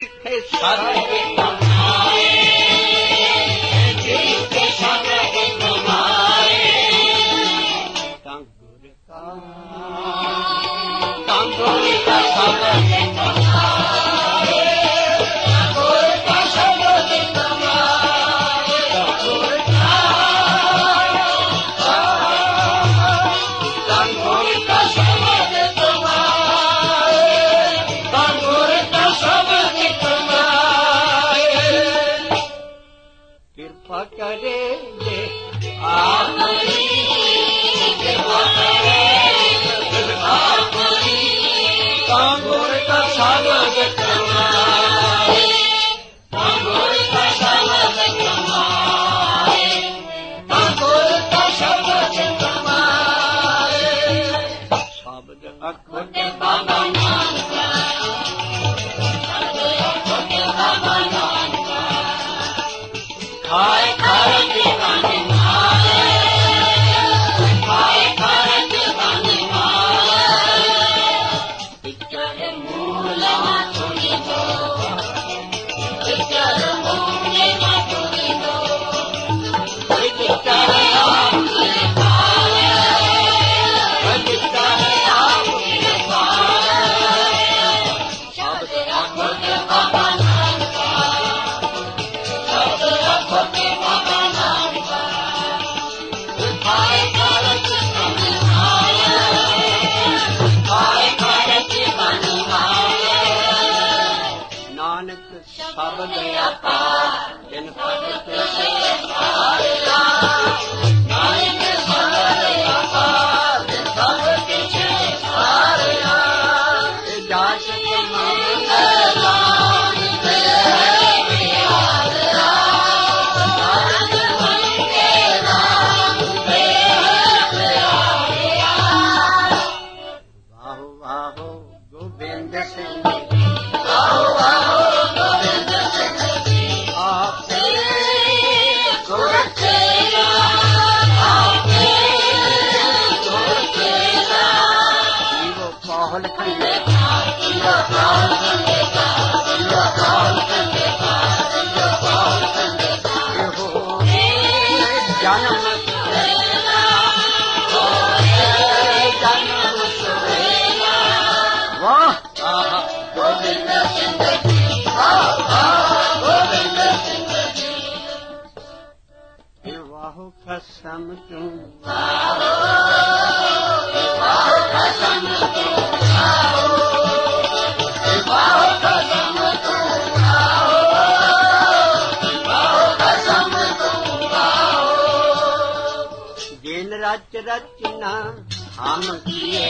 रचना हम किए,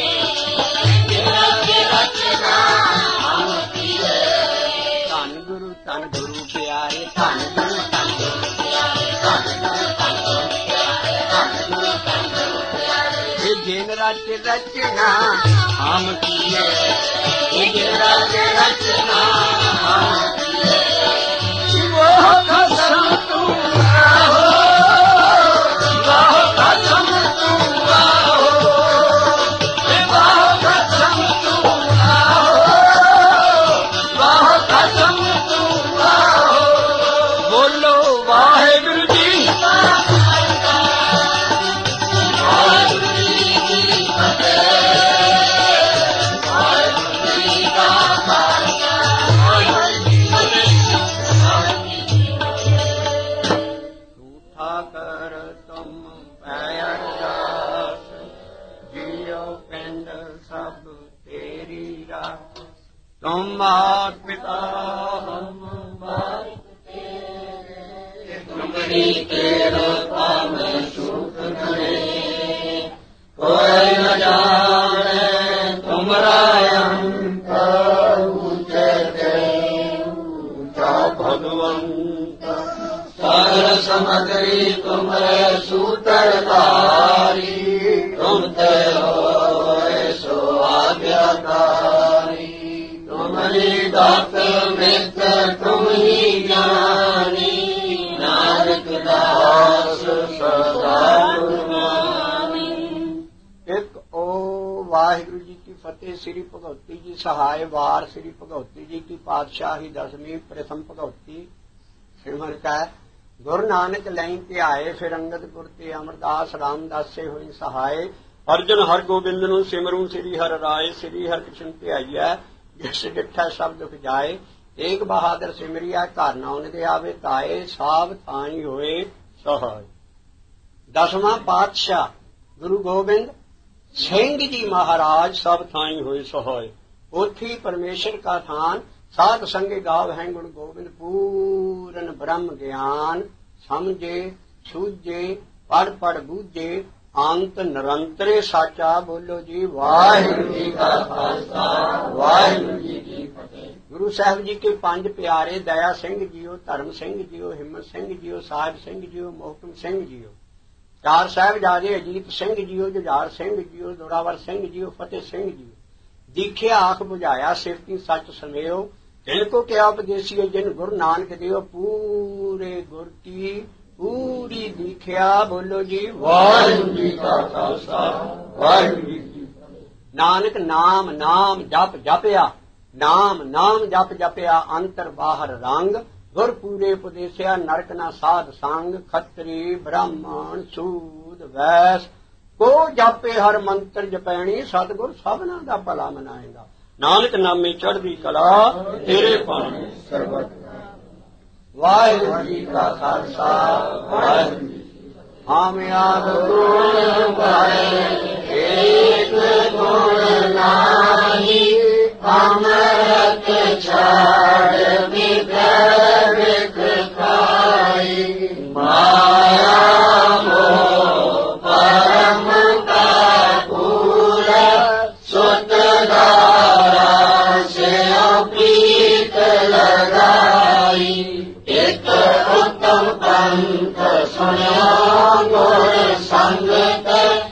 धन गुरु प्यारे, धन गुरु प्यारे, धन गुरु प्यारे। जिन रच रचना हम किए, जिन रच रचना हम किए, वो कसम तू आहो, वो कसम तू आहो, वो कसम तू आहो, वो कसम तू आहो। बोलो वाहेगुरु जी, वाहेगुरु जी की फतेह, वाहेगुरु जी का खालसा, वाहेगुरु जी की फतेह। झूठा कर तुम अरदास, जियो पिंड सब तेरी राह। तुम मात पिता हम बाप तेरे, तुमरी तेरो पाम सुख गणे। कोई न जाने तुमरा अंत, ऊंचे ते ऊंचा भगवंत। सागर समग्री तुम्हारे सूत्रधारी, तुम ते होए सो आज्ञाकारी। तुम्हारी दात मित्र तुम ही ज्ञानी, नानक दास सदा गुरबानी। एक ओ वाहिगुरु जी की फतेह। श्री भगवती जी सहाय वार, श्री भगवती जी की पातशाही 10वीं प्रथम भगवती सिमर कै गुरु नानक लई ध्याए फिर अंगद गुर ते अमरदास रामदास से होई सहाय अर्जन हर गोबिंद नूं सिमरूं श्री हर राय श्री हर कृष्ण ध्याईਐ जिस डिठै सब दुख जाए एक बहादुर सिमरिया घर नाउन दे आवे ताए साब थाई होए सहाय। 10वां पातशाह गुरु गोबिंद सिंह जी महाराज सब थाई होए सहाय। ओथी परमेश्वर का थान साध संगे गाव है गुण गोबिंद पूरन ब्रह्म ज्ञान समझे सूझे पढ़ पढ़ बूझे अंत निरंतरे साचा। बोलो जी वाहिगुरू जी का खालसा वाहिगुरू जी की फतेह। गुरु साहब जी के 5 प्यारे दया सिंह जीओ धर्म सिंह जीओ हिम्मत सिंह जीओ साहिब सिंह जीओ मोहकम सिंह जीओ 4 साहिबजादे अजीत सिंह जीओ जुझार सिंह जीओ जोरावर सिंह जीओ फतेह सिंह जीओ दीखिया आख बुझाया सिफती सच समेओ जिनको क्या उपदेशियो जिन गुरु नानक देव पूरे गुर की पूरी दीखिया। बोलो जी वाहिगुरू जी का खालसा वाहिगुरू जी की फतेह। नानक नाम नाम जप जपया नाम नाम जप जपया अंतर बाहर रंग गुर पूरे उपदेशिया नरक ना साध संग खत्री ब्राह्मण सूद वैस को जापे हर मंत्र जपैणी सतगुर सबना दा भला मनाएगा। नानक नामे चढ़दी कला तेरे पानी सरबत। वाहिगुरू जी का खालसा वाहिगुरू जी की फतेह। हम याद गुण गाए एक गुण नाही अमृत छाड़ विख खाई माया मोह परम का पूर सुत धारा से प्रीत लगाई एक उत्तम पंथ सुनिया गुर संगत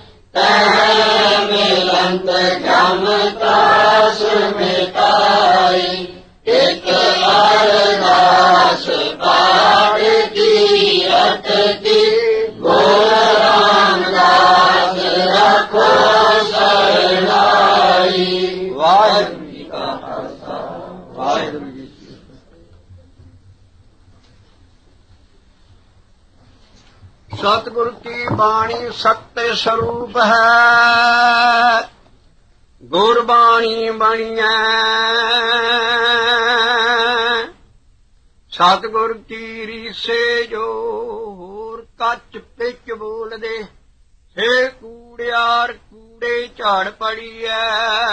मिलंत जम त्रास मिटाई एक अरदास पाठ कीरत की गुर रामदास रखो शरणाई। वाहिगुरू जी का खालसा वाहिगुरू जी की फतेह। सतगुरु की बाणी सत्य स्वरूप है गुरबाणी बणिया सतगुर की रीसे जो होर कच पिच बोल दे हे कूड़ियार कूड़े झाड़ पड़ी है।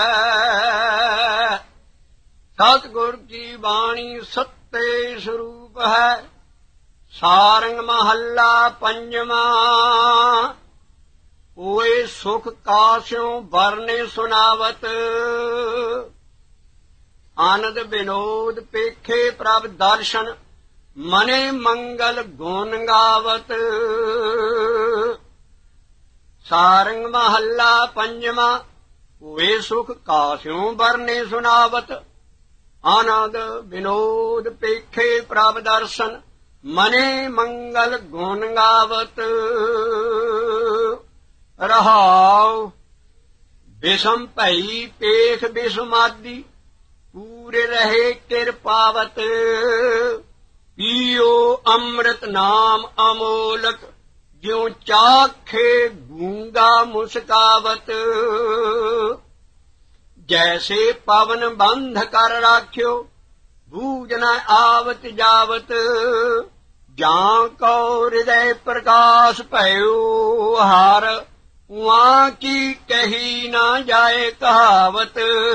सतगुर की बाणी सत्य स्वरूप है। सारंग महला पंजवा ओए सुख कास्यों बरने सुनावत आनंद विनोद पेखे प्रभ दर्शन मने मंगल गुण गावत। सारंग महला पंजवा ओए सुख कास्यों बरने सुनावत आनंद विनोद पेखे प्रभ दर्शन मने मंगल गुण गावत। रहाओ विषम भई पेख विषमादी पूरे रहे कृपावत पियो अमृत नाम अमोलक ज्यों चाखे गूंगा मुस्कावत। जैसे पवन बंध कर राख्यो बूझ न आवत जावत जां को हृदय प्रकाश भयो हार उहाँ की कही न जाए कहावत।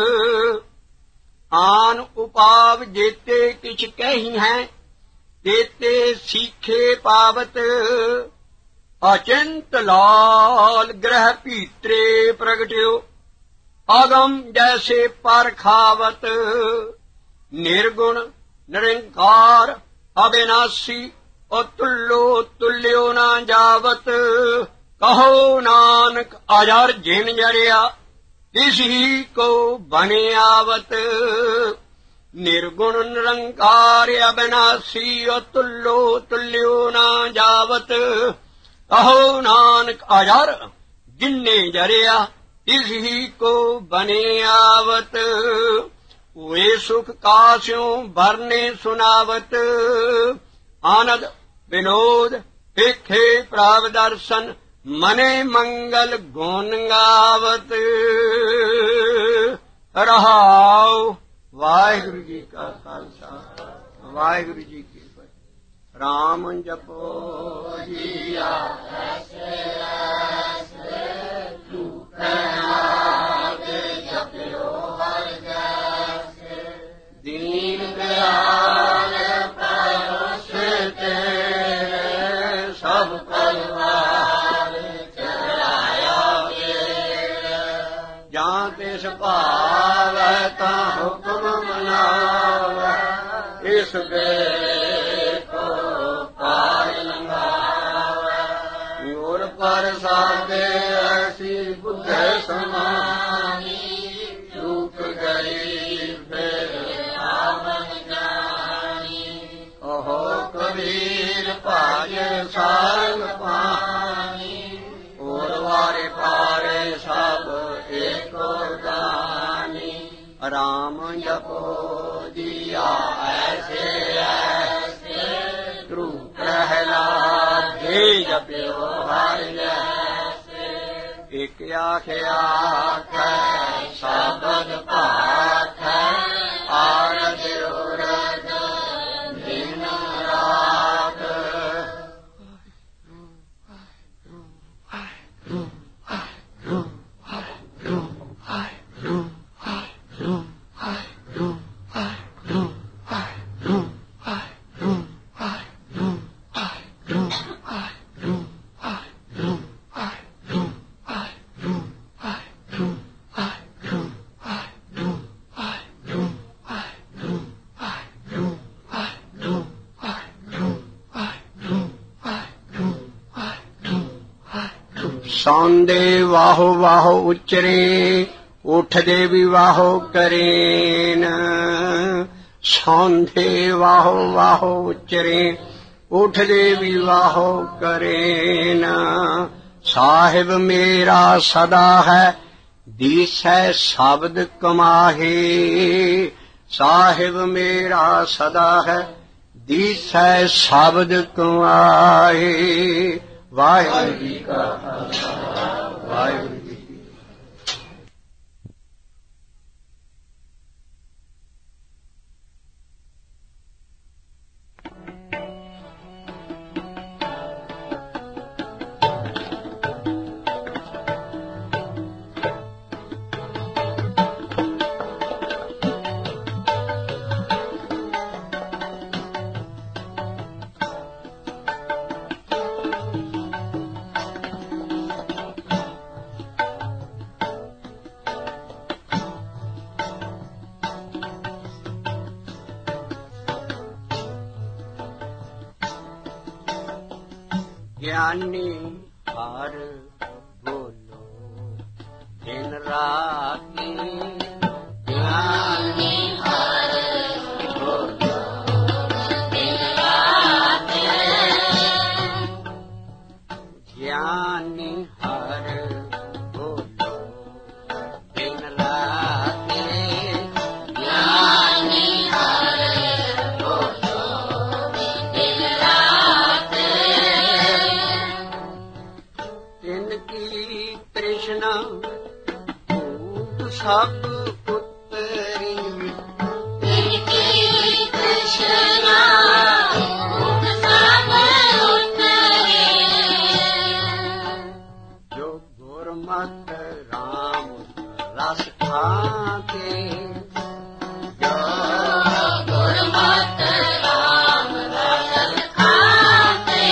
आन उपाव जेते किछ कही हैं तेते सीखे पावत अचिंत लाल ग्रह भीतरे प्रगट्यो अगम जैसे परखावत। निर्गुण निरंकार अविनाशी अतुल्यो तुल्यो न जावत कहो नानक अजर जिन जरिया इसी को बने आवत। निर्गुण निरंकार अविनाशी अतुल्यो तुल्यो न जावत कहो नानक अजर जिन्ने जरिया इसी को बने आवत। हुए सुख कास्यों बरने सुनावत आनंद विनोद पेखे प्राव दर्शन मने मंगल गुण गावत रहाओ। वाहिगुरु जी का खालसा वाहिगुरु जी की फतेह। राम जपो जिया तू कहना जपो हर जैसे दीन दयाल परोस तेरे सब परिवार चलाया जहाँ तिस भावै तां हुक्म मनावै इस बेले को पार लंघावै। और पर साधे ऐसी बुद्ध समानी चूक गई फिर आवन जानी। कहो कबीर पाज सारंग पानी और वारे पारे सब एको दानी। राम जपो जिया ऐसे ऐसे ध्रुव प्रहलाद हे जपो हर जैसे। एक आख्या शब्द पाठ आरज उरज दिन रात। सौंदे वाहो वाहो उच्चरे उठदे भी वाहो करेन। सौंदे वाहो वाहो उच्चरे उठदे भी वाहो करेन। साहिब मेरा सदा है दिसै शब्द कमाहे। साहिब मेरा सदा है दिसै शब्द कमाहे। वाहिगुरु जी का खालसा वाहिगुरु जी की ज्ञानी हर बोलो दिन राती। ज्ञानी हर बोलो दिन राती। ज्ञानी हर बोलो दिन राती। ज्ञानी हर बोलो दिन राती। तिनकी तृष्णा भूत सब उतरी। तिनकी तृष्णा भूत सब उतरी। जो गुरमत राम रस खाते। जो गुरमत राम रस खाते।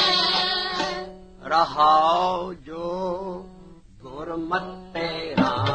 रहाओ जो गुरमते राम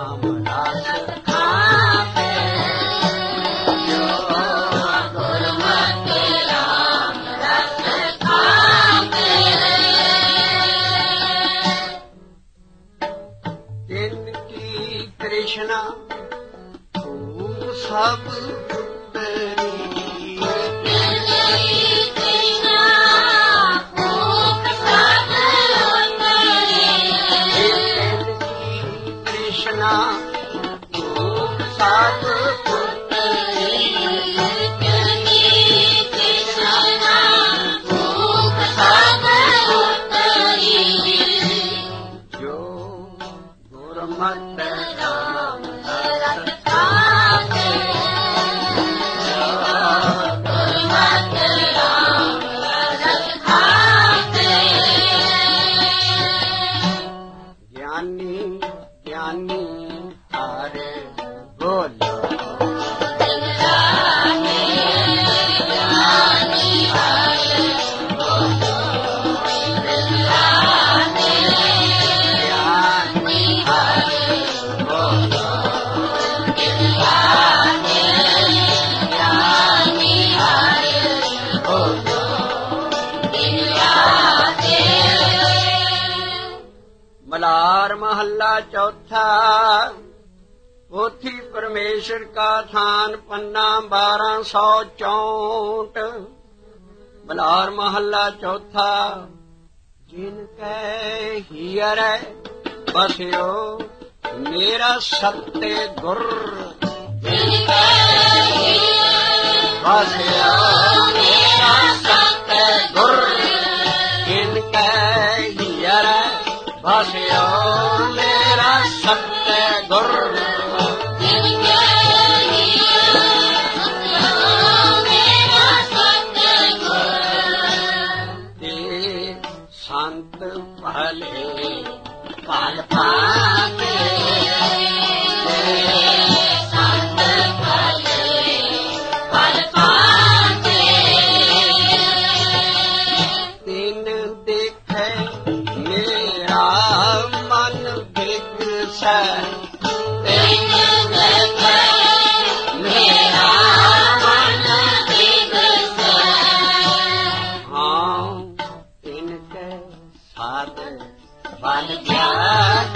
बलार महल्ला चौथा। पोथी परमेश्वर का थान पन्ना 1264। बलार महल्ला चौथा। जिनकै हियर बसियो मेरा सत्य गुर। बसियो मेरा सत्य गुर। जिनकै हियर बसियो मेरा सत्य गुर। संत भले पल पाते। संत भले पल पाते। तीन देखे मेरा मन बिगसै। तीन देखे मेरा मन बिगसै। हाँ तिनके साथ बन जात।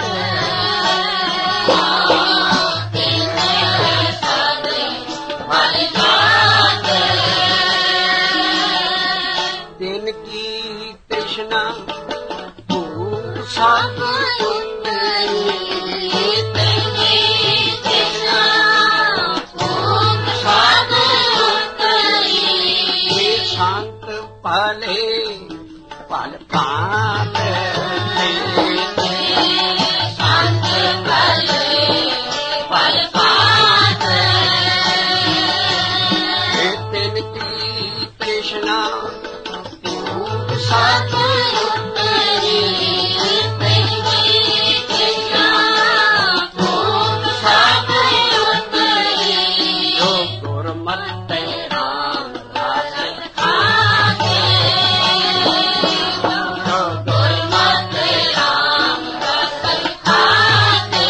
तिनकी तृष्णा भूख सब उतरी। तिनकी तृष्णा भूख सब उतरी। संत भले पल पाते। संत भले पल पाते। तिनकी तृष्णा भूख सब उतरी। तिनकी तृष्णा भूख सब उतरी। जो गुरमति राम रस खाते। जो गुरमति राम रस खाते।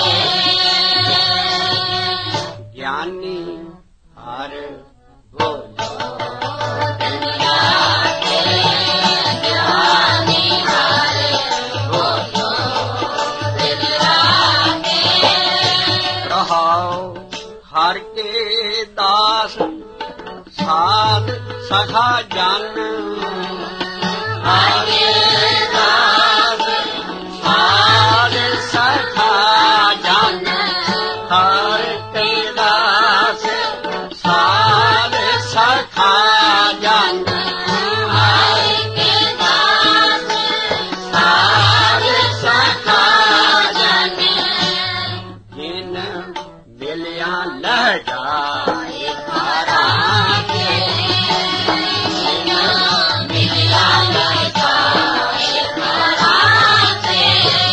ज्ञानी हर बोलो दुनिया के। ज्ञानी हर बोलो दुनिया के। रहाओ हर के दास साध सखा जन। हर के दास साध सखा जन। हर के दास साध सखा जन। हर के दास साध सखा जन। जिन मिलिया लह जाए धारा के। जिन मिलिया लह जाए धारा के।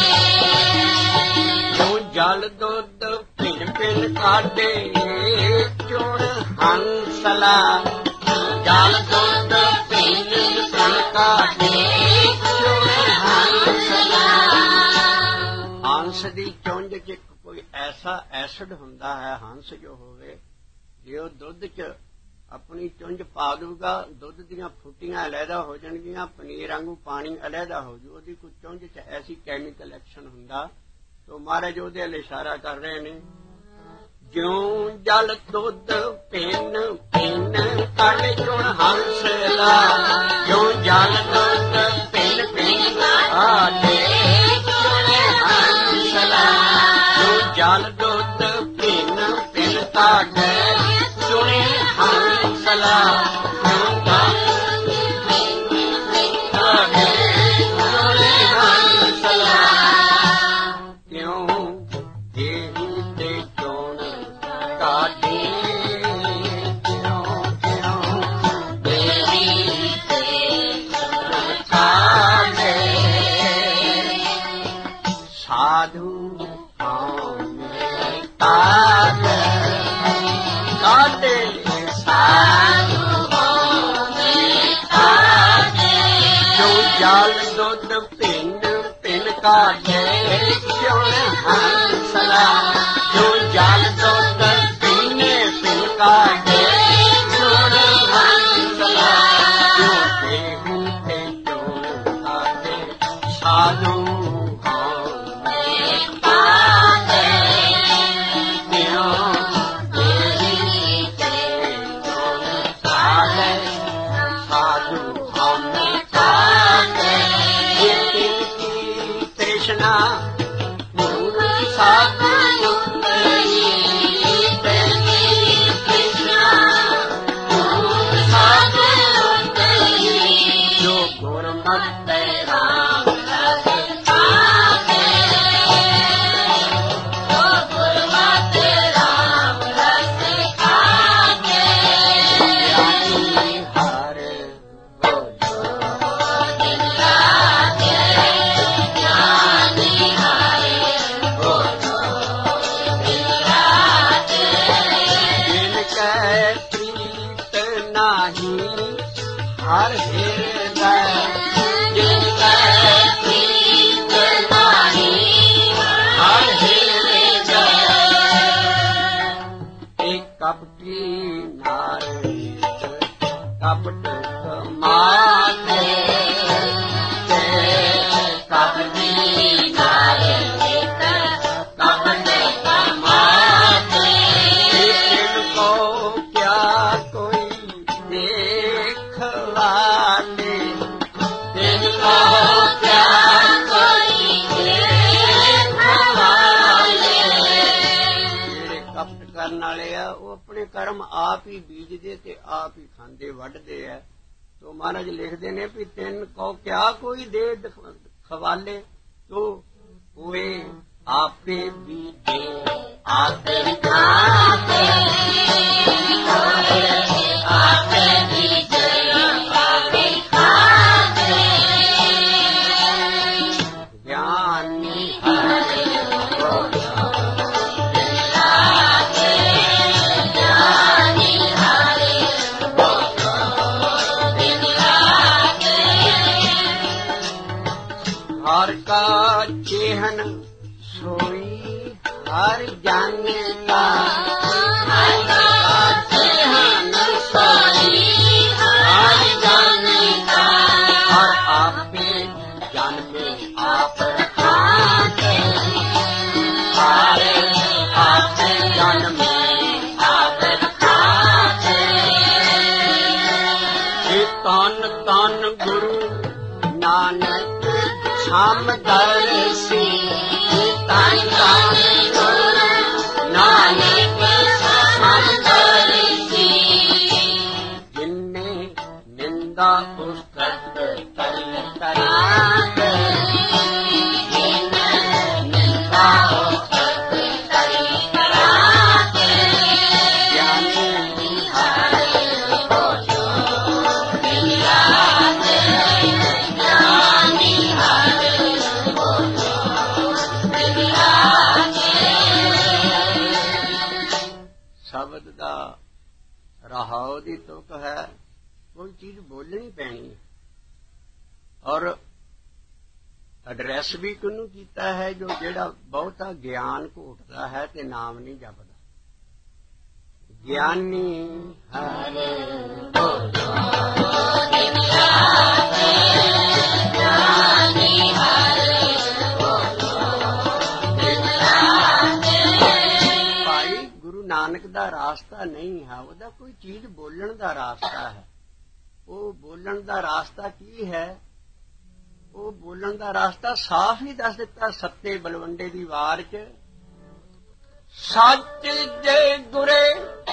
जो जल दुध पिन पिन काटे चुण हंसला। जल दुध पिन पिन काटे चुण हंसला। हंस ਦੀ ਚੁੰਝ 'ਚ ਕੋਈ ਐਸਾ ਐਸਿਡ ਹੁੰਦਾ ਹੈ ਹੰਸ ਜੋ ਹੋਵੇ ਜੇ ਉਹ ਦੁੱਧ 'ਚ ਆਪਣੀ ਚੁੰਝ ਪਾ ਦੂਗਾ ਦੁੱਧ ਦੀਆਂ ਫੁੱਟੀਆਂ ਅਲੱਗਾ ਹੋ ਜਾਣਗੀਆਂ ਪਨੀਰ ਵਾਂਗੂ ਪਾਣੀ ਅਲੱਗਾ ਹੋ ਜੂ। ਉਹਦੀ ਕੋਈ ਚੁੰਝ 'ਚ ਐਸੀ ਕੈਮੀਕਲ ਐਕਸ਼ਨ ਹੁੰਦਾ। ਤੋ ਮਹਾਰਾਜ ਉਹਦੇ ਵੱਲ ਇਸ਼ਾਰਾ ਕਰ ਰਹੇ ਨੇ। ਜਿਉਂ ਜਲ ਦੁੱਧ ਪਿੰਨ ਪਿੰਨ ਕਾਟੇ ਚੁਣ ਹੰਸਲਾ। ਜਿਉਂ ਜਲ ਦੁੱਧ ਪਿੰਨ ਪਿੰਨ ਕਾਟੇ ਚੁਣ ਹੰਸਲਾ। ਜਿਉਂ ਜਲ ਦੁੱਧ ਪਿੰਨ ਪਿੰਨ ਕਾਟੇ ਚੁਣ ਹੰਸਲਾ। ਜਿਉਂ ਜਲ ਕਾਟੇ ਚੁਣ ਹੰਸਲਾ। ਕਿਉਂ ਦੇਹੀ ਤੇ ਚੋਣ ਕਾਢੀ। ਕਿਉਂ ਕਿਉਂ ਦੇਹੀ ਤੇ ਚੋਣ ਕਾਢੇ। ਸਾਧੂ ਹਉ ਤਾਗ ਕਾਢੇ। ਸਾਧੂ ਹਉ ਤਾਗ। ਜੋ ਜਲ ਦੁੱਧ ਪਿੰਡ ਪਿੰਡ ਕਾਢੇ ਚੁਣ ਹੰਸਲਾ। ਜੋ ਜਲ ਦੁੱਧ ਪੀਨੇ ਪਿੰਨ ਕਾਢੇ ਚੁਣ ਹੰਸਲਾ। ਜੋ ਦੇਹੂ ਤੇ ਚੋਣ ਕਾਢੇ ਸਾਧੂ ਹਉ हम खाते की तृष्णा मूर्ति साधु जो गुरमत राम हर हृदय जिनका प्रीत नहीं हर हृदय एक कपटी नारी कपट कमाते कपटी नारी कपट कमाते इनको क्या कोई अपने कर्म आप ही बीजदे ते आप ही खांदे वढ़दे है। तो महाराज लिखते ने भी तिन को क्या कोई दे खवाले तो वे आपे बीजे आपे खाते आपे बीजे आपे खाते ज्ञानी हर का चेहन सोई हर जाने का हर का चेहन सोई हर जाने का हर आपे जन्मे आप खाते हर आपे जन्मे आप खाते तन तन गुरु नानक हम दर्शी तन तन गुरु नानक हम दर्शी जिनने निंदा पुस्तक करी कराते निंदा पुस्तक करी कराते ज्ञानी हरे बोलो मिलाते ज्ञानी शब्द का रहाव की तुक है कोई चीज बोलनी पैनी और एड्रैस भी किनू कीता है जो जेड़ा बहुता ज्ञान घोटता है ते नाम नहीं जपदा ज्ञानी हरे बोलो ज्ञानी हरे बोलो भाई गुरु नानक दा रास्ता नहीं है ओदा कोई चीज बोलण दा रास्ता है वो बोलण दा रास्ता की है वो बोलण दा रास्ता साफ ही दस दिता सत्ते बलवंडे दी वार च सच जे गुरे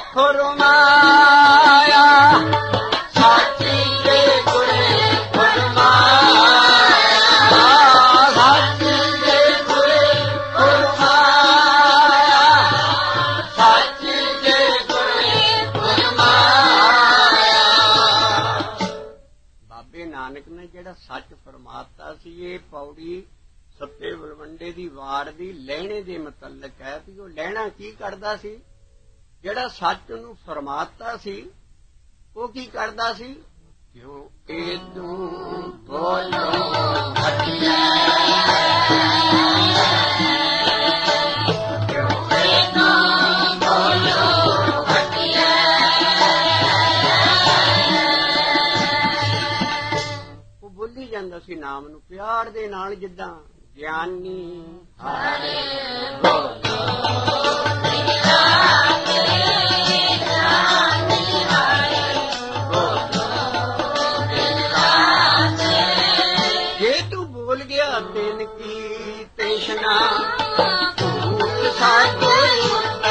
फरमाया सच जे गुरे फरमाया सच जे गुरे फरमाया सच जे गुरे फरमाया बाबे नानक ने जेड़ा सच फरमाता सी ये पौड़ी सत्ते बलवंडे दी वार दी लहणे दे मुतलक है कि वो लहणा की करदा सी जेड़ा सच नूं फरमाता सी वो की करदा सी क्यों एदू बोलो हटिया क्यों एदू बोलो हटिया वो बोली जांदा सी नाम नूं प्यार दे नाल जिद्दां ज्ञानी हरे बोलो ज्ञानी हरे बोलो कृष्णा भूत सतगुरु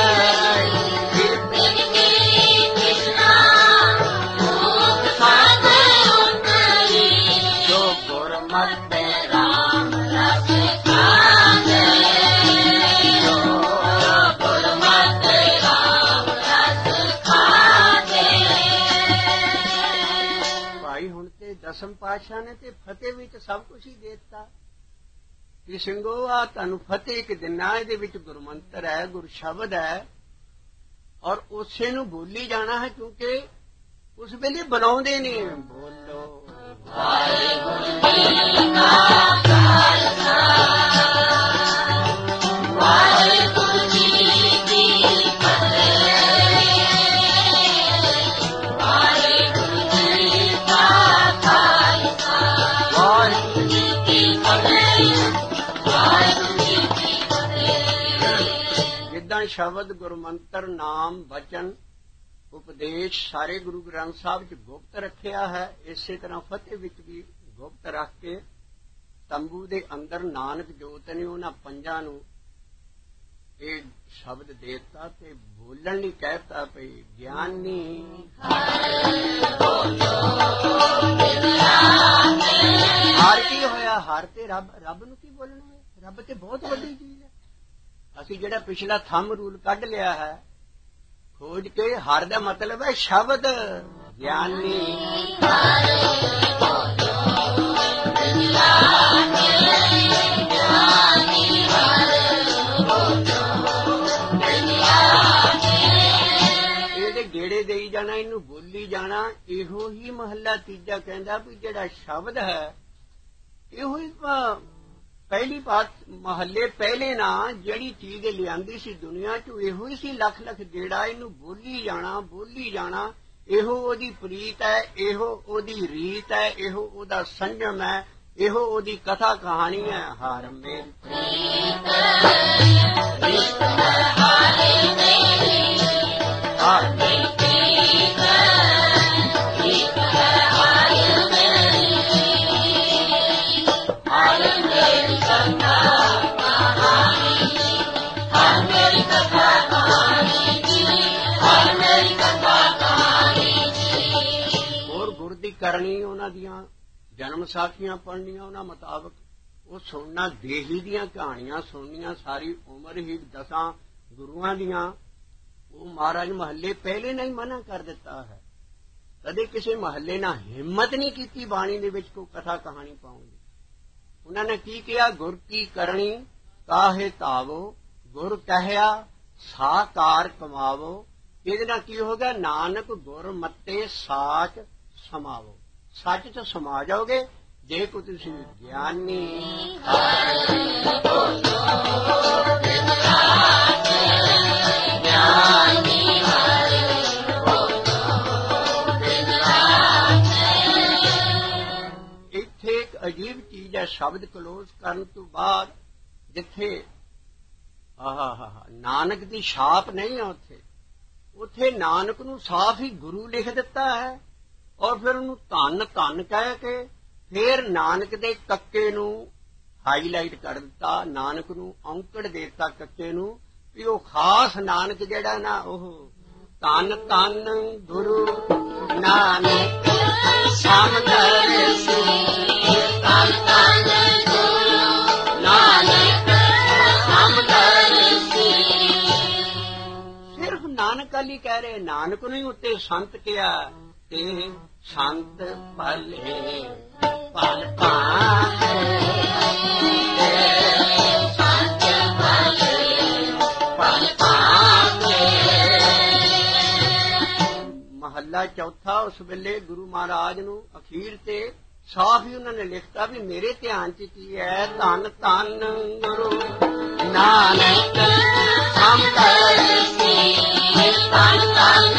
कृष्णा भूत सतगुरु जो गुरमति राम रस खावे जो गुरमति राम रस खावे। भाई हुण ते दसम पातशाह ने ते फतेह विच सब कुछ ही दे दिता कि ਸਿੰਘੋ ਆ ਤੁਹਾਨੂੰ ਫਤਿਹ ਇੱਕ ਦਿਨਾ ਇਹਦੇ ਵਿੱਚ ਗੁਰਮੰਤਰ ਹੈ ਗੁਰ ਸ਼ਬਦ ਹੈ ਔਰ ਉਸੇ ਨੂੰ ਬੋਲੀ ਜਾਣਾ ਹੈ ਕਿਉਂਕਿ ਉਸ ਵੇਲੇ ਬੁਲਾਉਂਦੇ ਨੇ ਬੋਲੋ ਵਾਹਿਗੁਰੂ ਜੀ ਕਾ ਖਾਲਸਾ ਵਾਹਿਗੁਰੂ ਜੀ ਕੀ ਫਤਿਹ ਵਾਹਿਗੁਰੂ ਜੀ ਕਾ ਖਾਲਸਾ ਵਾਹਿਗੁਰੂ ਜੀ ਕੀ ਫਤਿਹ ਵਾਹਿਗੁਰੂ ਜੀ ਕੀ ਫਤਿਹ। ਜਿੱਦਾਂ ਸ਼ਬਦ ਗੁਰਮੰਤਰ ਨਾਮ ਬਚਨ ਉਪਦੇਸ਼ ਸਾਰੇ ਗੁਰੂ ਗ੍ਰੰਥ ਸਾਹਿਬ ਚ ਗੁਪਤ ਰੱਖਿਆ ਹੈ ਇਸੇ ਤਰ੍ਹਾਂ ਫਤਿਹ ਵਿੱਚ ਵੀ ਗੁਪਤ ਰੱਖ ਕੇ ਤੰਬੂ ਦੇ ਅੰਦਰ ਨਾਨਕ ਜੋਤ ਨੇ ਉਹਨਾਂ ਪੰਜਾਂ ਨੂੰ ਇਹ ਸ਼ਬਦ ਦੇਤਾ ਤੇ ਬੋਲਣ ਲਈ ਕਹਿਤਾ ਪਈ ਗਿਆਨੀ ਹਾਰ ਕੀ ਹੋਇਆ ਹਾਰ ਤੇ ਰੱਬ ਨੂੰ ਕੀ ਬੋਲਣਾ ਹੈ ਰੱਬ ਤੇ ਬਹੁਤ ਵੱਡੀ ਚੀਜ਼ ਹੈ ਅਸੀਂ ਜਿਹੜਾ ਪਿਛਲਾ ਥੰਮ ਰੂਲ ਕੱਢ ਲਿਆ ਹੈ ਖੋਜ ਕੇ ਹਰ ਦਾ ਮਤਲਬ ਹੈ ਸ਼ਬਦ ਗਿਆਨੀ ਇਹਦੇ ਗੇੜੇ ਦੇਈ ਜਾਣਾ ਇਹਨੂੰ ਬੋਲੀ ਜਾਣਾ ਇਹੋ ਹੀ ਮਹੱਲਾ ਤੀਜਾ ਕਹਿੰਦਾ ਵੀ ਜਿਹੜਾ ਸ਼ਬਦ ਹੈ ਇਹੋ ਹੀ ਪਹਿਲੀ ਬਾਤ ਮਹੱਲੇ ਪਹਿਲੇ ਨਾ ਜਿਹੜੀ ਚੀਜ਼ ਲਿਆਂਦੀ ਸੀ ਦੁਨੀਆ 'ਚ ਇਹੋ ਹੀ ਸੀ ਲੱਖ ਲੱਖ ਗੇੜਾ ਇਹਨੂੰ ਬੋਲੀ ਜਾਣਾ ਇਹੋ ਉਹਦੀ ਪ੍ਰੀਤ ਹੈ ਇਹੋ ਉਹਦੀ ਰੀਤ ਹੈ ਇਹੋ ਉਹਦਾ ਸੰਜਮ ਹੈ ਇਹੋ ਉਹਦੀ ਕਥਾ ਕਹਾਣੀ ਹੈ ਹਰ ਮੇਰੀ ਪ੍ਰੀਤ ਰਿਸ਼ਤ ਹੈ ਹਾਰੇ ਮੇਰੀ ਹਰ ਮੇਰੀ ਪ੍ਰੀਤ ਰਿਸ਼ਤ ਹੈ ਹਾਰੇ ਮੇਰੀ ਹਰ ਮੇਰੀ ਕਥਾ ਕਹਾਣੀ ਹਰ ਮੇਰੀ ਕਥਾ ਕਹਾਣੀ ਹਰ ਮੇਰੀ ਕਥਾ ਕਹਾਣੀ ਹੋਰ ਗੁਰ ਦੀ ਕਰਨੀ ਉਹਨਾਂ ਦੀਆਂ ਜਨਮ ਸਾਖੀਆਂ ਪੜ੍ਹਨੀਆਂ ਉਹਨਾਂ ਮੁਤਾਬਕ ਉਹ ਸੁਣਨਾ ਦੇਹੀ ਦੀਆਂ ਕਹਾਣੀਆਂ ਸੁਣਨੀਆਂ ਸਾਰੀ ਉਮਰ ਹੀ 10 ਗੁਰੂਆਂ ਦੀਆਂ ਉਹ ਮਹਾਰਾਜ ਮਹੱਲੇ ਪਹਿਲੇ ਨਹੀਂ ਮਨਾ ਕਰ ਦਿੱਤਾ ਹੈ ਕਦੇ ਕਿਸੇ ਮਹੱਲੇ ਨਾਲ ਹਿੰਮਤ ਨਹੀਂ ਕੀਤੀ ਬਾਣੀ ਦੇ ਵਿੱਚ ਕੋਈ ਕਥਾ ਕਹਾਣੀ ਪਾਉਣ ਦੀ ਉਹਨਾਂ ਨੇ ਕੀ ਕਿਹਾ ਗੁਰ ਕੀ ਕਰਨੀ ਕਾਹੇ ਤਾਵੋ ਗੁਰ ਕਹਿਆ ਸਾਕਾਰ ਕਮਾਵੋ ਇਹਦੇ ਨਾਲ ਕੀ ਹੋਗਾ ਨਾਨਕ ਗੁਰ ਮੱਤੇ ਸਾਚ ਸਮਾਵੋ ਸੱਚ ਚ ਸਮਾ ਜਾਓਗੇ ਜੇ ਕੋ ਤੁਸੀਂ ਗਿਆਨੀ ਇੱਥੇ ਇੱਕ ਅਜੀਬ ਚੀਜ਼ ਹੈ ਸ਼ਬਦ ਕਲੋਜ਼ ਕਰਨ ਤੋਂ ਬਾਅਦ ਜਿੱਥੇ ਨਾਨਕ ਦੀ ਛਾਪ ਨਹੀਂ ਹੈ ਉੱਥੇ ਨਾਨਕ ਨੂੰ ਸਾਫ਼ ਹੀ ਗੁਰੂ ਲਿਖ ਦਿੱਤਾ ਹੈ ਔਰ ਫਿਰ ਉਹਨੂੰ ਧੰਨ ਧੰਨ ਕਹਿ ਕੇ ਫਿਰ ਨਾਨਕ ਦੇ ਕੱਕੇ ਨੂੰ ਹਾਈਲਾਈਟ ਕਰ ਦਿੱਤਾ ਨਾਨਕ ਨੂੰ ਔਂਕੜ ਦੇ ਦਿੱਤਾ ਕੱਕੇ ਨੂੰ ਵੀ ਉਹ ਖਾਸ ਨਾਨਕ ਜਿਹੜਾ ਨਾ ਉਹ ਧੰਨ ਧੰਨ ਗੁਰੂ ਨਾਨਕ ਸਮਦਰ ਸੀ ਧੰਨ ਧੰਨ ਗੁਰੂ ਨਾਨਕ ਸਮਦਰ ਸੀ ਸਿਰਫ ਨਾਨਕ ਵਾਲੀ ਕਹਿ ਰਹੇ ਨਾਨਕ ਨੂੰ ਹੀ ਉੱਤੇ ਸੰਤ ਕਿਹਾ ਤੇ ਸੰਤ ਭਲੇ ਪਲ ਪਾਏ ਸੰਤ ਭਲੇ ਪਲ ਪਾਏ ਮਹੱਲਾ ਚੌਥਾ ਉਸ ਵੇਲੇ ਗੁਰੂ ਮਹਾਰਾਜ ਨੂੰ ਅਖੀਰ ਤੇ ਸਾਫ਼ ਹੀ ਉਹਨਾਂ ਨੇ ਲਿਖਤਾ ਵੀ ਮੇਰੇ ਧਿਆਨ 'ਚ ਕੀ ਹੈ ਧੰਨ ਧੰਨ ਗੁਰੂ ਨਾਨਕ ਸਮਦਰ ਸੀ ਧੰਨ ਧੰਨ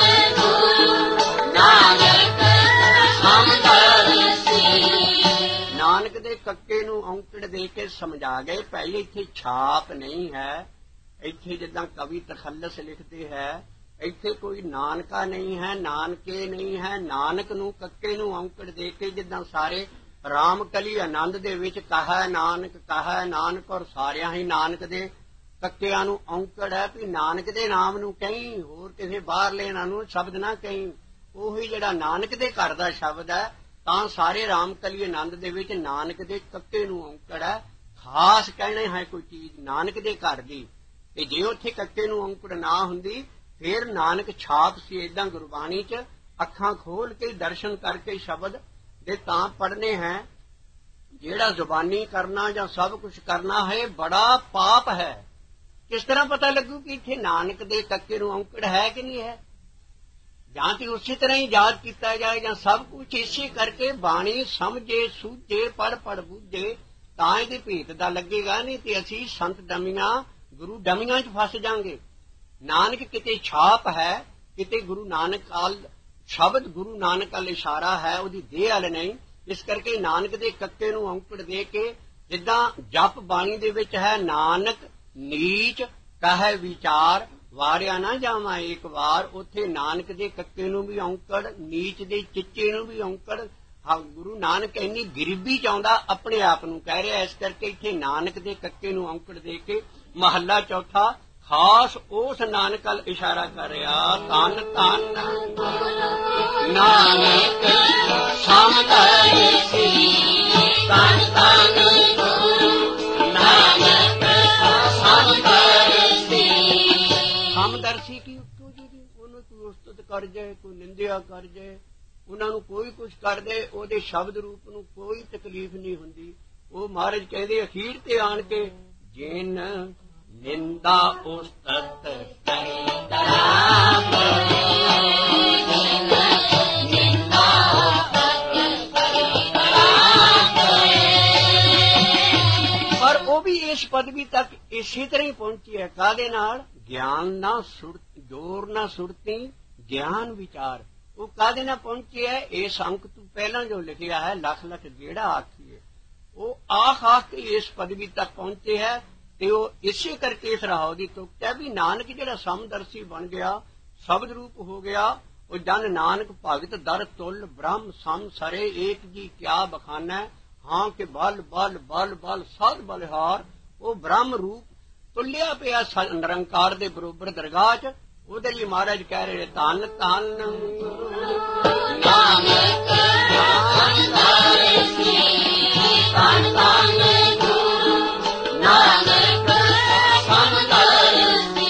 ਨਾਨਕ ਦੇ ਕੱਕੇ ਨੂੰ ਔਂਕੜ ਦੇ ਕੇ ਸਮਝਾ ਗਏ ਪਹਿਲੇ ਇੱਥੇ ਛਾਪ ਨਹੀਂ ਹੈ ਇੱਥੇ ਜਿੱਦਾਂ ਕਵੀ ਤਖੱਲਸ ਲਿਖਦੇ ਹੈ ਇੱਥੇ ਕੋਈ ਨਾਨਕਾ ਨਹੀਂ ਹੈ ਨਾਨਕੇ ਨਹੀਂ ਹੈ ਨਾਨਕ ਨੂੰ ਕੱਕੇ ਨੂੰ ਔਂਕੜ ਦੇ ਕੇ ਜਿੱਦਾਂ ਸਾਰੇ ਰਾਮ ਕਲੀ ਆਨੰਦ ਦੇ ਵਿੱਚ ਕਹੈ ਨਾਨਕ ਔਰ ਸਾਰਿਆਂ ਹੀ ਨਾਨਕ ਦੇ ਕੱਕਿਆਂ ਨੂੰ ਔਂਕੜ ਹੈ ਵੀ ਨਾਨਕ ਦੇ ਨਾਮ ਨੂੰ ਕਹੀਂ, ਹੋਰ ਕਿਸੇ ਬਾਹਰਲੇ ਨਾਂ ਨੂੰ ਸ਼ਬਦ ਨਾ ਕਹੀਂ। ਉਹੀ ਜਿਹੜਾ ਨਾਨਕ ਦੇ ਘਰ ਦਾ ਸ਼ਬਦ ਹੈ ਤਾਂ ਸਾਰੇ ਰਾਮ ਕਲੀ ਆਨੰਦ ਦੇ ਵਿੱਚ ਨਾਨਕ ਦੇ ਕੱਕੇ ਨੂੰ ਔਂਕੜ ਹੈ। ਖਾਸ ਕਹਿਣੇ ਹੈ ਕੋਈ ਚੀਜ਼ ਨਾਨਕ ਦੇ ਘਰ ਦੀ, ਤੇ ਜੇ ਉੱਥੇ ਕੱਕੇ ਨੂੰ ਔਂਕੜ ਨਾ ਹੁੰਦੀ ਫਿਰ ਨਾਨਕ ਛਾਪ ਸੀ। ਏਦਾਂ ਗੁਰਬਾਣੀ 'ਚ ਅੱਖਾਂ ਖੋਲ ਕੇ ਦਰਸ਼ਨ ਕਰਕੇ ਸ਼ਬਦ ਦੇ ਤਾਂ ਪੜ੍ਹਨੇ ਹੈ। ਜਿਹੜਾ ਜ਼ੁਬਾਨੀ ਕਰਨਾ ਜਾਂ ਸਭ ਕੁਝ ਕਰਨਾ ਹੈ ਬੜਾ ਪਾਪ ਹੈ। ਕਿਸ ਤਰ੍ਹਾਂ ਪਤਾ ਲੱਗੂ ਕਿ ਇੱਥੇ ਨਾਨਕ ਦੇ ਕੱਕੇ ਨੂੰ ਔਂਕੜ ਹੈ ਕਿ ਨਹੀਂ ਹੈ? ਜਾਂ ਤੇ ਉਸੇ ਤਰ੍ਹਾਂ ਹੀ ਯਾਦ ਕੀਤਾ ਜਾਏ ਜਾਂ ਸਭ ਕੁਝ ਇਸੇ ਕਰਕੇ ਬਾਣੀ ਸਮਝੇ ਸੂਝੇ ਪੜ੍ਹ ਬੂਝੇ ਤਾਂ ਇਹਦੇ ਭੇਤ ਦਾ ਲੱਗੇਗਾ। ਨਹੀਂ ਤੇ ਅਸੀਂ ਸੰਤ ਡਮੀਆਂ ਗੁਰੂ ਡਮੀਆਂ 'ਚ ਫਸ ਜਾਾਂਗੇ। ਨਾਨਕ ਕਿਤੇ ਛਾਪ ਹੈ, ਕਿਤੇ ਗੁਰੂ ਨਾਨਕ ਕਾਲ ਸ਼ਬਦ ਗੁਰੂ ਨਾਨਕ ਵੱਲ ਇਸ਼ਾਰਾ ਹੈ, ਉਹਦੀ ਦੇਹ ਵੱਲ ਨਹੀਂ। ਇਸ ਕਰਕੇ ਨਾਨਕ ਦੇ ਕੱਕੇ ਨੂੰ ਔਂਕੜ ਦੇ ਕੇ, ਜਿੱਦਾਂ ਜਪ ਬਾਣੀ ਦੇ ਵਿੱਚ ਹੈ ਨਾਨਕ ਨੀਚ ਕਹੈ ਵਿਚਾਰ ਵਾਰਿਆ ਨਾ ਜਾਵਾਂ ਇੱਕ ਵਾਰ, ਉੱਥੇ ਨਾਨਕ ਦੇ ਕੱਕੇ ਨੂੰ ਵੀ ਔਂਕੜ, ਨੀਚ ਦੇ ਚਿੱਚੇ ਨੂੰ ਵੀ ਔਂਕੜ। ਗੁਰੂ ਨਾਨਕ ਇੰਨੀ ਗਰੀਬੀ ਚਾਹੁੰਦਾ ਆਪਣੇ ਆਪ ਨੂੰ ਕਹਿ ਰਿਹਾ, ਇਸ ਕਰਕੇ ਇੱਥੇ ਨਾਨਕ ਦੇ ਕੱਕੇ ਨੂੰ ਔਂਕੜ ਦੇ ਕੇ ਮਹੱਲਾ ਚੌਥਾ ਖਾਸ ਉਸ ਨਾਨਕ ਵੱਲ ਇਸ਼ਾਰਾ ਕਰ ਰਿਹਾ। ਧੰਨ ਧੰਨ ਨਾਨਕ ਸਮਦਰਸੀ, ਧੰਨ ਧੰਨ ਗੁਰੂ ਨਾਨਕ ਸਮਦਰਸੀ। ਸਮਦਰਸੀ ਕੀ ਉੱਤੋਂ ਜੀ ਉਹਨੂੰ ਕੋਈ ਉਸਤਤ ਕਰ ਜਾਏ, ਕੋਈ ਨਿੰਦਿਆ ਕਰ ਜਾਏ, ਉਹਨਾਂ ਨੂੰ ਕੋਈ ਕੁਛ ਕਰ ਦੇ, ਉਹਦੇ ਸ਼ਬਦ ਰੂਪ ਨੂੰ ਕੋਈ ਤਕਲੀਫ ਨਹੀਂ ਹੁੰਦੀ। ਉਹ ਮਹਾਰਾਜ ਕਹਿੰਦੇ ਅਖੀਰ ਤੇ ਆਣ ਕੇ ਜਿਨ ਨਿੰਦਾ ਉਸਤਤ ਕਰੇ ਤਰਾ ਕਰੇ, ਨਿੰਦਾ ਉਸਤਤ ਕਰੇ ਤਰਾ ਕਰੇ। ਪਰ ਉਹ ਵੀ ਇਸ ਪਦਵੀ ਤੱਕ ਇਸੇ ਤਰ੍ਹਾਂ ਹੀ ਪਹੁੰਚੀ ਹੈ। ਕਾਹਦੇ ਨਾਲ? ਗਿਆਨ ਨਾ ਜੋਰ ਨਾ ਸੁਰਤੀ ਗਿਆਨ ਵਿਚਾਰ। ਉਹ ਕਾਹਦੇ ਨਾਲ ਪਹੁੰਚੇ ਹੈ? ਇਸ ਅੰਕ ਤੋਂ ਪਹਿਲਾਂ ਜੋ ਲਿਖਿਆ ਹੈ ਲੱਖ ਲੱਖ ਜਿਹੜਾ ਆਖੀਏ, ਉਹ ਆਖ ਕੇ ਇਸ ਪਦਵੀ ਤੱਕ ਪਹੁੰਚੇ ਹੈ। ਤੇ ਉਹ ਇਸੇ ਕਰਕੇ ਇਸ ਰਾਹੋਂ ਦੀ ਤੁਕਤ ਹੈ ਵੀ ਨਾਨਕ ਜਿਹੜਾ ਸਮਦਰਸੀ ਬਣ ਗਿਆ, ਸ਼ਬਦ ਰੂਪ ਹੋ ਗਿਆ। ਉਹ ਜਨ ਨਾਨਕ ਭਗਤ ਦਰ ਤੁਲ ਬ੍ਰਹਮ ਸਮ ਸਰੇ ਏਕ ਜੀ ਕਿਆ ਬਖਾਨਾ, ਹਾਂ ਕਿ ਬਲ ਬਲ ਬਲ ਬਲ ਸਦ ਬਲਿਹਾਰ। ਉਹ ਬ੍ਰਹਮ ਰੂਪ ਤੁਲਿਆ ਪਿਆ ਨਿਰੰਕਾਰ ਦੇ ਬਰੋਬਰ ਦਰਗਾਹ 'ਚ। ਉਹਦੇ ਲਈ ਮਹਾਰਾਜ ਕਹਿ ਰਹੇ ਧੰਨ ਧੰਨ ਨਾਨਕ ਸਮਦਰਸੀ, ਧੰਨ ਧੰਨ ਗੁਰੂ ਨਾਨਕ ਸਮਦਰਸੀ।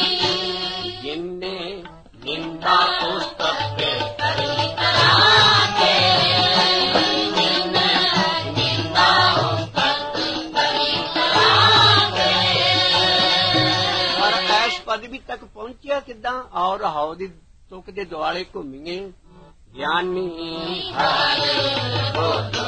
ਜਿਨਨੇ ਨਿੰਦਾ ਉਸਤਤ ਕਰੀ ਤਰਾ ਕਰੇ, ਜਿਨਨੇ ਨਿੰਦਾ ਉਸਤਤ ਕਰੀ ਤਰਾ ਕਰੇ। ਪਰ ਐਸ ਪਦਵੀ ਤੱਕ ਪਹੁੰਚਿਆ ਕਿੱਦਾਂ? ਔਰ ਹਾਉ ਦੀ ਤੁਕ ਦੇ ਦੁਆਲੇ ਘੁੰਮੀਏ। ਗਿਆਨੀ ਹਰਿ ਬੋਲੋ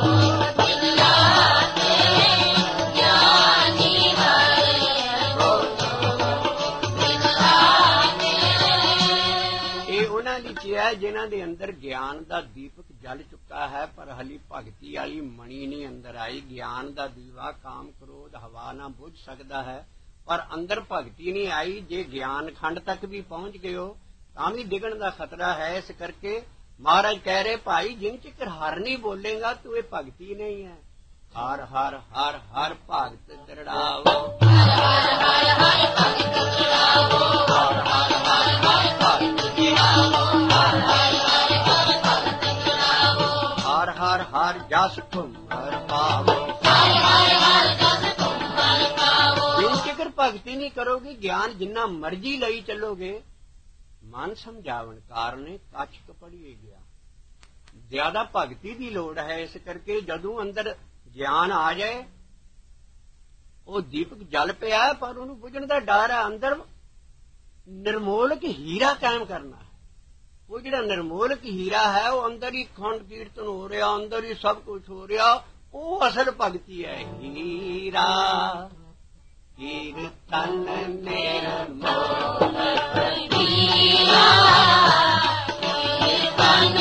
ਜਿਨ੍ਹਾਂ ਦੇ ਅੰਦਰ ਗਿਆਨ ਦਾ ਦੀਪਕ ਜਲ ਚੁੱਕਾ ਹੈ, ਪਰ ਹਲੀ ਭਗਤੀ ਵਾਲੀ ਮਣੀ ਨਹੀਂ ਅੰਦਰ ਆਈ। ਗਿਆਨ ਦਾ ਦੀਵਾ ਕਾਮ ਕ੍ਰੋਧ ਹਵਾ ਨਾ ਬੁਝ ਸਕਦਾ ਹੈ, ਪਰ ਅੰਦਰ ਭਗਤੀ ਨਹੀਂ ਆਈ। ਜੇ ਗਿਆਨ ਖੰਡ ਤੱਕ ਵੀ ਪਹੁੰਚ ਗਏ ਹੋ ਤਾਂ ਵੀ ਡਿੱਗਣ ਦਾ ਖਤਰਾ ਹੈ। ਇਸ ਕਰਕੇ ਮਹਾਰਾਜ ਕਹਿ ਰਹੇ ਭਾਈ ਜਿਨ ਚਿਰ ਹਰ ਨਹੀਂ ਬੋਲੇਗਾ ਤੂੰ ਇਹ ਭਗਤੀ ਨਹੀਂ ਹੈ। ਹਰ ਹਰ ਹਰ ਹਰ ਭਗਤ ਦਰੜਾਵੋ, ਹਰ ਹਰ ਹਰ ਭਗਤ ਦਰੜਾਵੋ, ਹਰ ਹਰ ਹਰ ਹਰ ਭਗਤ ਦਰੜਾਵੋ, ਹਰ ਹਰ ਹਰ ਹਰ ਭਗਤ ਦਰੜਾਵੋ, ਹਰ ਹਰ ਹਰ ਜਸ ਤੁਮਰ ਪਾਵੋ, ਹਰ ਹਰ ਹਰ ਜਸ ਤੁਮਰ ਪਾਵੋ। ਜਿਨ ਚਿਰ ਭਗਤੀ ਨਹੀਂ ਕਰੋਗੇ, ਗਿਆਨ ਜਿੰਨਾ ਮਰਜ਼ੀ ਲਈ ਚੱਲੋਗੇ, ਮਨ ਸਮਝਾਵਣ ਕਾਰਨ ਕੱਛ ਕਪੜੀਏ ਗਿਆ। ਜ਼ਿਆਦਾ ਭਗਤੀ ਦੀ ਲੋੜ ਹੈ। ਇਸ ਕਰਕੇ ਜਦੋਂ ਅੰਦਰ ਗਿਆਨ ਆ ਜਾਏ, ਉਹ ਦੀਪਕ ਜਲ ਪਿਆ ਪਰ ਉਹਨੂੰ ਬੁਝਣ ਦਾ ਡਰ ਹੈ। ਅੰਦਰ ਨਿਰਮੋਲਕ ਹੀਰਾ ਕਾਇਮ ਕਰਨਾ ਹੈ। ਉਹ ਜਿਹੜਾ ਨਿਰਮੋਲਕ ਹੀਰਾ ਹੈ, ਉਹ ਅੰਦਰ ਹੀ ਖੰਡ ਕੀਰਤਨ ਹੋ ਰਿਹਾ, ਅੰਦਰ ਹੀ ਸਭ ਕੁਝ ਹੋ ਰਿਹਾ, ਉਹ ਅਸਲ ਭਗਤੀ ਹੈ। ਹੀਰਾ ਕੀਰਤਨ ਨਿਰਮੋਲਕ ਹੀਰਾ, ਕੀਰਤਨ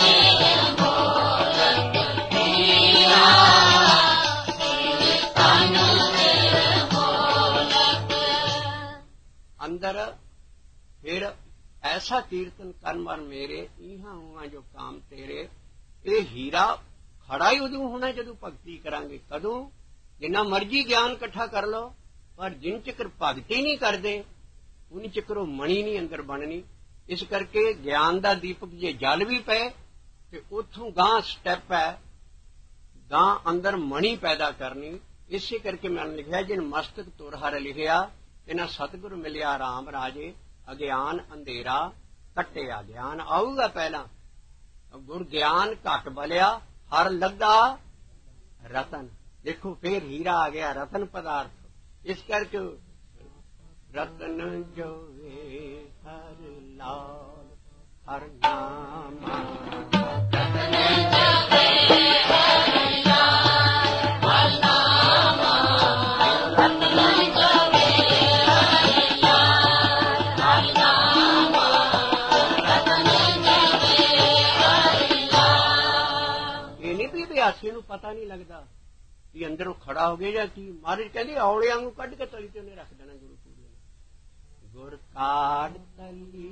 अंदर फिर ऐसा कीर्तन कर मर मेरे इहा हुआ जो काम तेरे। ये हीरा ਖੜਾ ਹੀ ਉਦੋਂ ਹੋਣਾ ਜਦੋਂ ਭਗਤੀ ਕਰਾਂਗੇ। ਕਦੋਂ? ਜਿੰਨਾ ਮਰਜੀ ਗਿਆਨ ਇਕੱਠਾ ਕਰ ਲਓ, ਪਰ ਜਿੰਨ ਚਿਕਰ ਭਗਤੀ ਨਹੀਂ ਕਰਦੇ ਉਨੀ ਚਿਕਰ ਉਹ ਮਣੀ ਨਹੀਂ ਅੰਦਰ ਬਣਨੀ। ਇਸ ਕਰਕੇ ਗਿਆਨ ਦਾ ਦੀਪਕ ਜੇ ਜਲ ਵੀ ਪਏ ਤੇ ਉੱਥੋਂ ਗਾਂ ਸਟੈਪ ਹੈ, ਗਾਂ ਅੰਦਰ ਮਣੀ ਪੈਦਾ ਕਰਨੀ। ਇਸੇ ਕਰਕੇ ਮੈਂ ਲਿਖਿਆ ਜਿਨ ਮਸਤਕ ਤੁਰ ਹਰ ਲਿਖਿਆ ਇਹਨਾਂ ਸਤਿਗੁਰ ਮਿਲਿਆ ਰਾਮ ਰਾਜੇ, ਅਗਿਆਨ ਅੰਧੇਰਾ ਕੱਟਿਆ। ਗਿਆਨ ਆਊਗਾ ਪਹਿਲਾਂ, ਗੁਰ ਗਿਆਨ ਘੱਟ ਬਲਿਆ ਹਰ ਲੱਗਾ ਰਤਨ। ਦੇਖੋ ਫੇਰ ਹੀਰਾ ਆ ਗਿਆ, ਰਤਨ ਪਦਾਰਥ। ਇਸ ਕਰਕੇ ਰਤਨ ਜੋਵੇ ਹਰ ਲਾਲ ਹਰ ਨਾਮਾ, ਰਤਨ ਜੋਵੇ ਹਰ ਲਾਲ ਹਰ ਨਾਮਾ, ਰਤਨ ਜੋਵੇ ਹਰ ਲਾਲ ਹਰ ਨਾਮਾ, ਰਤਨ ਜੋਵੇ ਹਰ ਲਾਲ। ਇਹ ਨਹੀਂ ਵੀ ਅਭਿਆਸੀ ਨੂੰ ਪਤਾ ਨਹੀਂ ਲੱਗਦਾ ਕਿ ਅੰਦਰੋਂ ਖੜਾ ਹੋ ਗਿਆ ਜਾਂ ਕੀ। ਮਹਾਰਾਜ ਕਹਿੰਦੇ ਔਲਿਆਂ ਨੂੰ ਕੱਢ ਕੇ ਤਲੀ ਤੇ ਉਹਨੇ ਰੱਖ ਦੇਣਾ ਗੁਰੂ ਪੂਰੇ ਨੇ। ਗੁਰ ਕਾੜ ਤਲੀ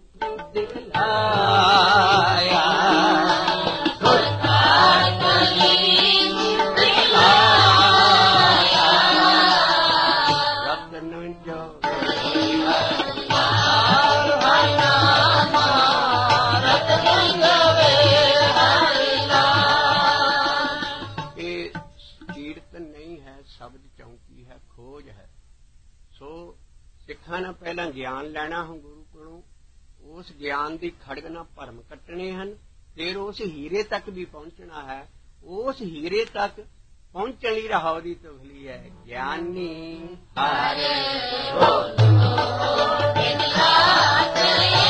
ਦਿਖਲਾਇਆ, ਗੁਰ ਕਾੜ ਤਲੀ ਦਿਖਲਾਇਆ, ਰਤਨ ਜੋਵੇ ਹਰ ਲਾਲ ਹਰ ਨਾਮਾ, ਰਤਨ ਜੋਵੇ ਹਰ ਲਾਲ। ਇਹ ਕੀਰਤਨ ਨਹੀਂ ਹੈ, ਸ਼ਬਦ ਚੌਂਕੀ ਹੈ, ਖੋਜ ਹੈ। ਸੋ ਸਿੱਖਾਂ ਨੇ ਪਹਿਲਾਂ ਗਿਆਨ ਲੈਣਾ ਹੁਣ ਗੁਰੂ ਕੋਲੋਂ, ਉਸ ਗਿਆਨ ਦੀ ਖੜਗ ਨਾਲ ਭਰਮ ਕੱਟਣੇ ਹਨ, ਫਿਰ ਉਸ ਹੀਰੇ ਤੱਕ ਵੀ ਪਹੁੰਚਣਾ ਹੈ। ਉਸ ਹੀਰੇ ਤੱਕ ਪਹੁੰਚਣ ਲਈ ਰਹਾਉ ਦੀ ਤੁਗਲੀ ਹੈ। ਗਿਆਨੀ ਹਰ ਬੋਲੋ ਦਿਨ ਰਾਤ,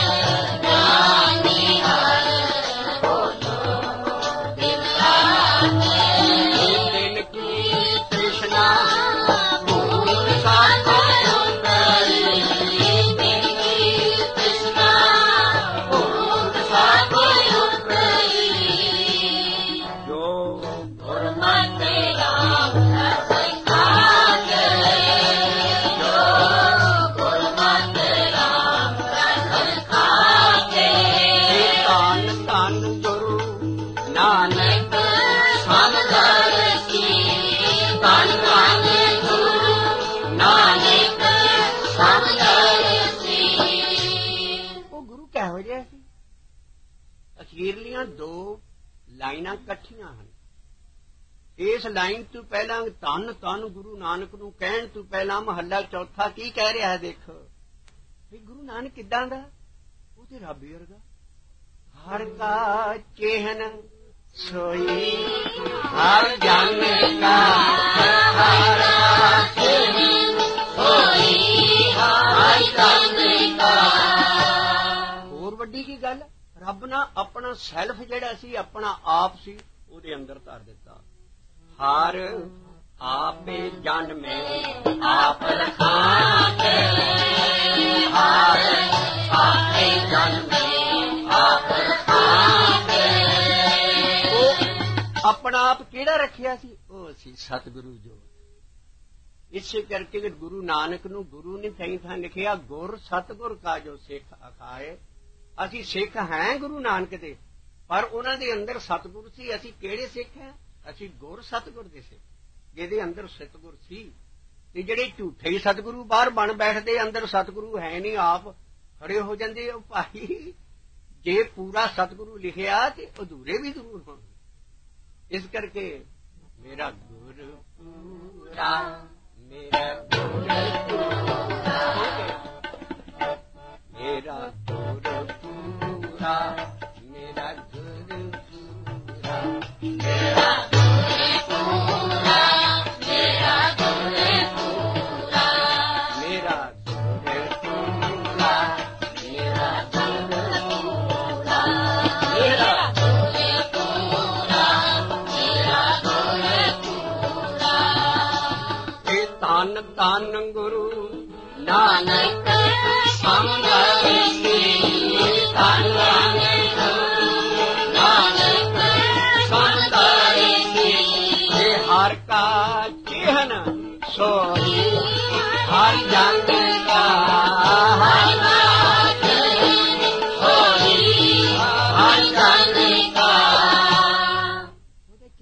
ਗਿਆਨੀ ਹਰ ਬੋਲੋ ਦਿਨ ਰਾਤ, ਦਿਨ ਕੀ ਤ੍ਰਿਸ਼ਨਾ ਭੂਲ ਸਾਥ ਉਤਰੀ, ਦਿਨ ਕੀ ਤ੍ਰਿਸ਼ਨਾ ਭੂਲ ਸਾਥ ਉਤਰੀ, ਜੋ ਗੁਰਮਤਿ ਰਾਮ ਰਸ ਖਾਕੇ, ਜੋ ਗੁਰਮਤਿ ਰਾਮ ਰਸ ਖਾਕੇ, ਧੰਨ ਧੰਨ ਗੁਰੂ ਨਾਨਕ ਸਮਝਾਏ ਸੀ, ਧੰਨ ਧੰਨ ਗੁਰੂ ਨਾਨਕ ਸਮਝਾਏ ਸੀ। ਉਹ ਗੁਰੂ ਕਿਹੋ ਜਿਹਾ ਸੀ? ਅਖੀਰਲੀਆਂ ਦੋ ਲਾਈਨਾਂ ਇਕੱਠੀਆਂ ਹਨ। ਇਸ ਲਾਈਨ ਤੋਂ ਪਹਿਲਾਂ ਧੰਨ ਧੰਨ ਗੁਰੂ ਨਾਨਕ ਨੂੰ ਕਹਿਣ ਤੋਂ ਪਹਿਲਾਂ ਮਹੱਲਾ ਚੌਥਾ ਕੀ ਕਹਿ ਰਿਹਾ ਹੈ? ਦੇਖੋ ਵੀ ਗੁਰੂ ਨਾਨਕ ਕਿੱਦਾਂ ਦਾ? ਉਹ ਤੇ ਰੱਬ ਵਰਗਾ। ਹਰ ਕਾ ਚਿਹਨ ਸੋਈ ਹਰ ਜਨ ਕਾ, ਹਰ ਕਾ ਚਿਹਨ ਸੋਈ ਹਰ ਜਨ ਕਾ। ਹੋਰ ਵੱਡੀ ਕੀ ਗੱਲ? ਰੱਬ ਨੇ ਆਪਣਾ ਸੈਲਫ ਜਿਹੜਾ ਸੀ, ਆਪਣਾ ਆਪ ਸੀ, ਉਹਦੇ ਅੰਦਰ ਧਰ ਦਿੱਤਾ। ਹਰ ਆਪੇ ਜਨਮੇ ਆਪ ਰਖਾਂਗੇ, ਹਰ ਆਪੇ ਜਨਮੇ ਆਪ ਰਖਾਂਗੇ। ਉਹ ਆਪਣਾ ਆਪ ਕਿਹੜਾ ਰੱਖਿਆ ਸੀ? ਉਹ ਸੀ ਸਤਿਗੁਰੂ ਜੋਤ। ਇਸੇ ਕਰਕੇ ਗੁਰੂ ਨਾਨਕ ਨੂੰ ਗੁਰੂ ਨੇ ਕਈ ਥਾਂ ਲਿਖਿਆ ਗੁਰ ਸਤਿਗੁਰ ਕਾ ਜੋ ਸਿੱਖ ਅਖਾਏ। ਅਸੀਂ ਸਿੱਖ ਹਾਂ ਗੁਰੂ ਨਾਨਕ ਦੇ, ਪਰ ਉਹਨਾਂ ਦੇ ਅੰਦਰ ਸਤਿਗੁਰ ਸੀ। ਅਸੀਂ ਕਿਹੜੇ ਸਿੱਖ ਹਾਂ? ਅਸੀਂ ਗੁਰ ਸਤਿਗੁਰ ਦੇ ਸਿੱਖ, ਜਿਹਦੇ ਅੰਦਰ ਸਤਿਗੁਰ ਸੀ। ਤੇ ਜਿਹੜੇ ਝੂਠੇ ਹੀ ਸਤਿਗੁਰੂ ਬਾਹਰ ਬਣ ਬੈਠਦੇ, ਅੰਦਰ ਸਤਿਗੁਰੂ ਹੈ ਨਹੀਂ, ਆਪ ਖੜੇ ਹੋ ਜਾਂਦੇ। ਉਹ ਭਾਈ ਜੇ ਪੂਰਾ ਸਤਿਗੁਰੂ ਲਿਖਿਆ ਤੇ ਅਧੂਰੇ ਵੀ ਜ਼ਰੂਰ ਹੋਣ। ਇਸ ਕਰਕੇ ਮੇਰਾ ਗੁਰ ਪੂਰਾ, ਮੇਰਾ ਗੁਰ ਪੂਰਾ, ਮੇਰਾ ਗੁਰ ਪੂਰਾ, ਮੇਰਾ ਗੁਰ ਪੂਰਾ, ਮੇਰਾ ਗੁਰ ਪੂਰਾ, ਮੇਰਾ ਗੁਰ ਪੂਰਾ, ਮੇਰਾ ਗੁਰ ਪੂਰਾ, ਮੇਰਾ ਗੁਰ ਪੂਰਾ, ਮੇਰਾ ਗੁਰ ਪੂਰਾ, ਮੇਰਾ ਗੁਰ ਪੂਰਾ। ਇਹ ਧੰਨ ਧੰਨ ਗੁਰੂ ਨਾਨਕ ਸਮਝਾਏ ਸੀ, ਧੰਨ ਧੰਨ ਗੁਰੂ ਨਾਨਕ ਸਮਝਾਏ ਸੀ। ਇਹ ਹਰ ਕਾ ਚਿਹਨ ਸੋਈ ਹਰ ਜਨ ਕਾ, ਹਰ ਕਾ ਚਿਹਨ ਸੋਈ ਹਰ ਜਨ ਕਾ। ਉਹਦੇ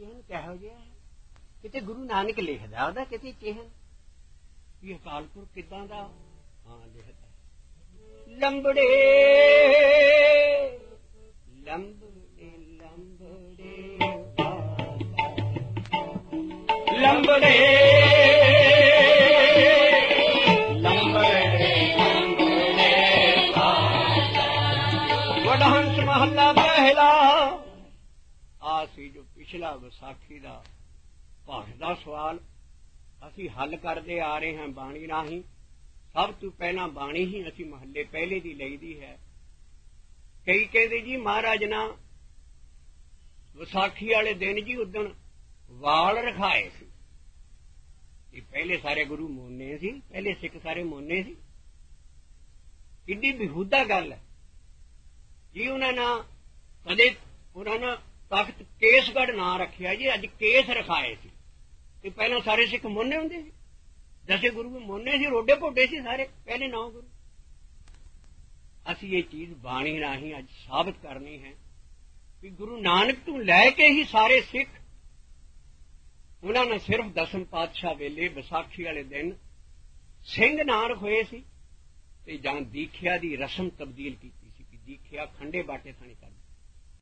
ਇੱਥੇ ਗੁਰੂ ਨਾਨਕ ਲਿਖਦਾ ਉਹਦਾ ਕਿਤੇ ਚਿਹਨ ਵੀ ਅਕਾਲ ਪੁਰਖ ਕਿੱਦਾਂ ਦਾ ਲਿਖਦਾ ਲੰਬੜੇ ਲੰਬੜੇ ਲੰਬੜੇ ਲੰਬੜੇ ਵਡਹੰਸ ਮਹੱਲਾ ਪਹਿਲਾ ਆ ਸੀ ਜੋ ਪਿਛਲਾ ਵਿਸਾਖੀ ਦਾ ਭਾਰਤ ਦਾ ਸਵਾਲ ਅਸੀਂ ਹੱਲ ਕਰਦੇ ਆ ਰਹੇ ਹਾਂ ਬਾਣੀ ਰਾਹੀਂ। ਸਭ ਤੋਂ ਪਹਿਲਾਂ ਬਾਣੀ ਹੀ ਅਸੀਂ ਮਹੱਲੇ ਪਹਿਲੇ ਦੀ ਲਈਦੀ ਹੈ। ਕਈ ਕਹਿੰਦੇ ਜੀ ਮਹਾਰਾਜ ਨਾ ਵਿਸਾਖੀ ਵਾਲੇ ਦਿਨ ਜੀ ਉਦਣ ਵਾਲ ਰਖਾਏ ਸੀ। ਇਹ ਪਹਿਲੇ ਸਾਰੇ ਗੁਰੂ ਮੋਨੇ ਸੀ, ਪਹਿਲੇ ਸਿੱਖ ਸਾਰੇ ਮੋਨੇ ਸੀ। ਕਿੰਨੀ ਬੇਹੂਦਾ ਗੱਲ ਹੈ ਜੀ। ਉਹਨਾਂ ਨੇ ਕਦੇ ਉਹਨਾਂ ਨੇ ਤਖਤ ਕੇਸਗੜ੍ਹ ਨਾਂ ਰੱਖਿਆ ਜੀ, ਅੱਜ ਕੇਸ ਰਖਾਏ ਸੀ। ਤੇ ਪਹਿਲਾਂ ਸਾਰੇ ਸਿੱਖ ਮੋਨੇ ਹੁੰਦੇ ਸੀ, ਦਸੇ ਗੁਰੂ ਮੋਨੇ ਸੀ, ਰੋਡੇ ਭੋਡੇ ਸੀ ਸਾਰੇ ਪਹਿਲੇ 9 ਗੁਰੂ। ਅਸੀਂ ਇਹ ਚੀਜ਼ ਬਾਣੀ ਰਾਹੀਂ ਅੱਜ ਸਾਬਤ ਕਰਨੀ ਹੈ ਕਿ ਗੁਰੂ ਨਾਨਕ ਤੋਂ ਲੈ ਕੇ ਹੀ ਸਾਰੇ ਸਿੱਖ ਉਹਨਾਂ ਨੇ ਸਿਰਫ ਦਸਮ ਪਾਤਸ਼ਾਹ ਵੇਲੇ ਵਿਸਾਖੀ ਵਾਲੇ ਦਿਨ ਸਿੰਘ ਨਾਨਕ ਹੋਏ ਸੀ ਤੇ ਜਾਂ ਦੀਖਿਆ ਦੀ ਰਸਮ ਤਬਦੀਲ ਕੀਤੀ ਸੀ ਕਿ ਦੀਖਿਆ ਖੰਡੇ ਬਾਟੇ ਥਾਣੀ ਕਰਦੇ